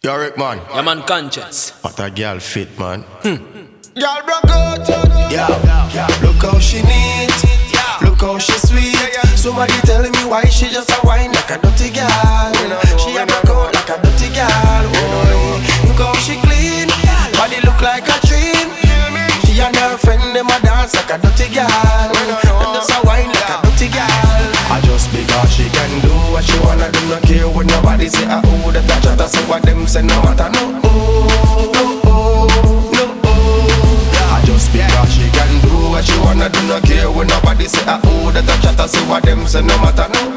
Yorick man. Yeah man, conscience. What a girl fit man. Girl broke out. Yeah. Look how she neat. Look how she sweet. Somebody telling me why she just a whine like a dirty girl. She a broke out like a dirty girl. Look how she clean. Body look like a dream. She and her friend them a dance like a dirty girl. Them just a whine like a dirty girl. I just because she can do what she wanna do, no care what nobody say. I owe that I try to say what them say, no matter no. Just because she can do what she wanna do, no care when nobody say I owe that I chat to say what them say, no matter no.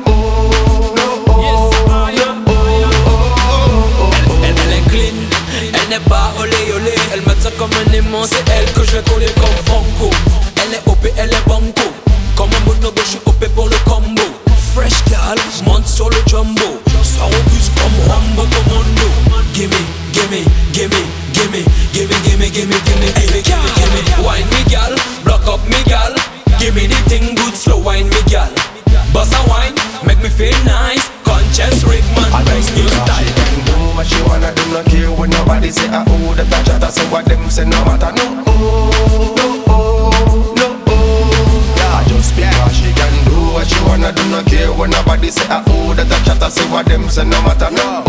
Elle est clean, elle n'est pas olé olé. Elle me tient comme un aimant, c'est elle que je vais coller comme Franco. Elle est OP, elle est banco. Comme un bonobo, je suis OP pour le combo. Fresh gal, monte sur le jumbo. Sors au bus comme Rambo Commando. Gimme, gimme, gimme, gimme, gimme, gimme, gimme, gimme, gimme, gimme. Wine me gal, block up me gal. Give me the thing good, slow wine me gal. Bust a wine, make me feel nice. Conscious Rickman, nice new style. She can do what she wanna do, no care when nobody say I owe that I chat to say what them say, no matter no. Just because she can do what she wanna do, no care when nobody say I owe that I chat to say what them say, no matter no.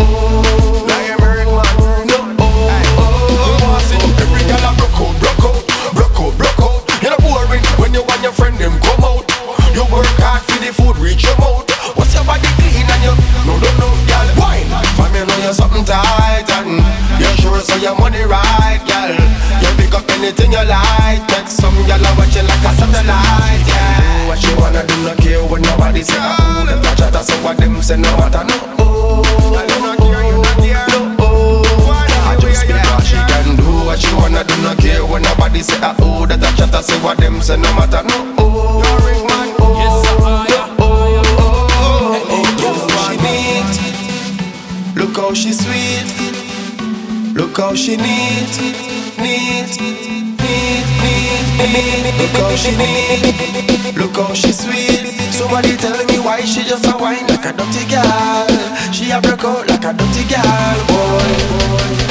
Every girl a broke out. You know boring when you and your friend them come out. You work hard for the food reach your mouth. What's your body clean and you no, girl. Why? For me know you're something tight and you're sure so your money right, girl. You pick up anything you like. Make some girl a watch you like a satellite, yeah. Do what you wanna do, no care when nobody say I them touch out, say what them say, no matter no. You not care. I just because she can do what she wanna do, no care when nobody say I owe that I chat to say what them say, no matter no. Look how she sweet. Look how she neat. Look how she neat. Look how she sweet. Somebody telling me why she just a whine like a dirty girl. She a broke out like a dirty girl, boy.